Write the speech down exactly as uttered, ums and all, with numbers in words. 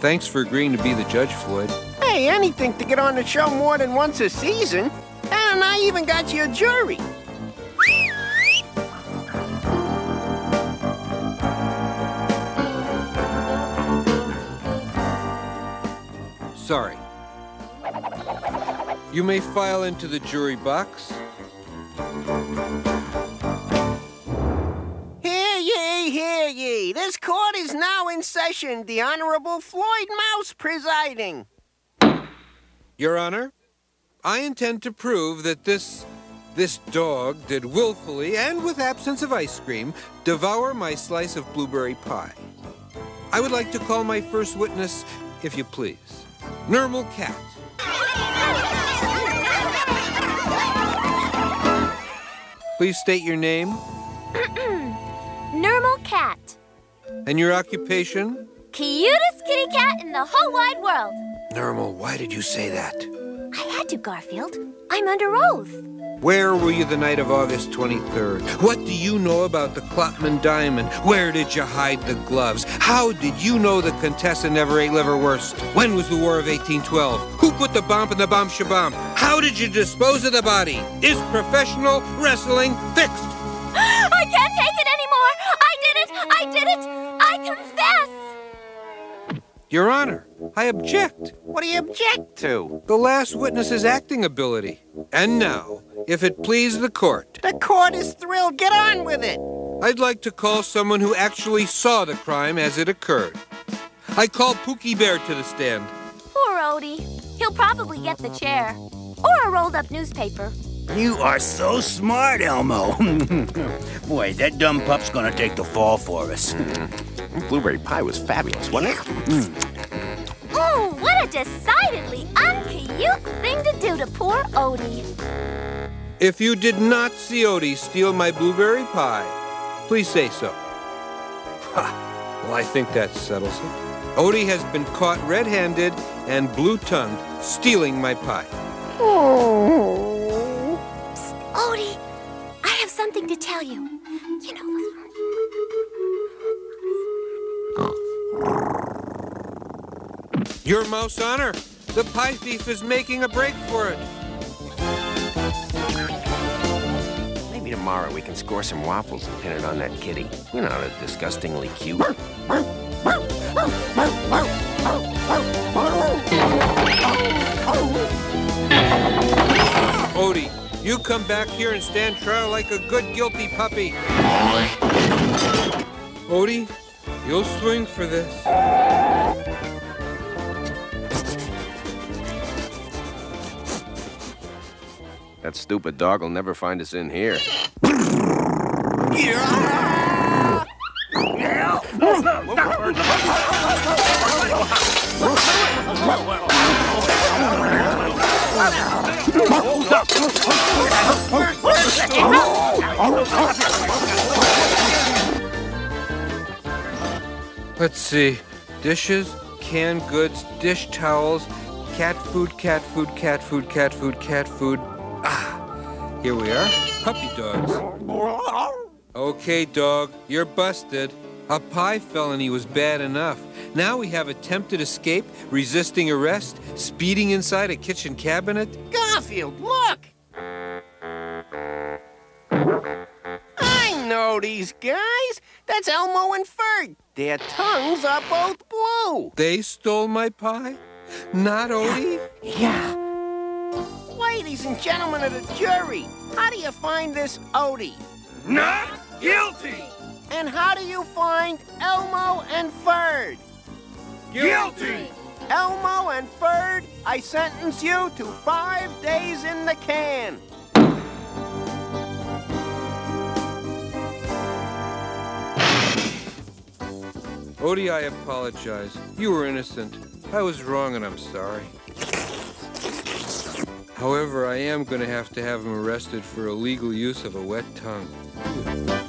Thanks for agreeing to be the judge, Floyd. Hey, anything to get on the show more than once a season. And I even got you a jury. Sorry. You may file into the jury box. Hear ye, hear ye. This court is now in session. The Honorable Floyd Mouse presiding. Your Honor, I intend to prove that this... this dog did willfully, and with absence of ice cream, devour my slice of blueberry pie. I would like to call my first witness, if you please. Nermal Cat. Please state your name. Nermal Cat. And your occupation? Cutest kitty cat in the whole wide world. Nermal, why did you say that? I had to, Garfield. I'm under oath. Where were you the night of August twenty-third? What do you know about the Klotman diamond? Where did you hide the gloves? How did you know the Contessa never ate liverwurst? When was the War of eighteen twelve? Who put the bomb in the bomb shabomb? How did you dispose of the body? Is professional wrestling fixed? I can't take it anymore! I did it! I did it! I confess! Your Honor, I object. What do you object to? The last witness's acting ability. And now, if it please the court, The court is thrilled. Get on with it. I'd like to call someone who actually saw the crime as it occurred. I call Pookie Bear to the stand. Poor Odie. He'll probably get the chair. Or a rolled-up newspaper. You are so smart, Elmo. Boy, that dumb pup's gonna take the fall for us. Blueberry pie was fabulous, wasn't it? Ooh, what a decidedly uncute thing to do to poor Odie. If you did not see Odie steal my blueberry pie, please say so. Ha! Well, I think that settles it. Odie has been caught red-handed and blue-tongued stealing my pie. Psst, Odie, I have something to tell you. You know... Your mouse honor, the pie thief is making a break for it. Maybe tomorrow we can score some waffles and pin it on that kitty. You know, the disgustingly cute. Odie, you come back here and stand trial like a good guilty puppy. Odie, you'll swing for this. That stupid dog will never find us in here. Let's see. Dishes, canned goods, dish towels, cat food, cat food, cat food, cat food, cat food. Ah, here we are. Puppy dogs. Okay, dog, you're busted. A pie felony was bad enough. Now we have attempted escape, resisting arrest, speeding inside a kitchen cabinet. Garfield, look! I know these guys. That's Elmo and Ferg. Their tongues are both blue. They stole my pie? Not Odie? Yeah. Ladies and gentlemen of the jury, how do you find this Odie? Not guilty! And how do you find Elmo and Ferg? Guilty! Elmo and Ferg, I sentence you to five days in the can. Odie, I apologize. You were innocent. I was wrong and I'm sorry. However, I am going to have to have him arrested for illegal use of a wet tongue.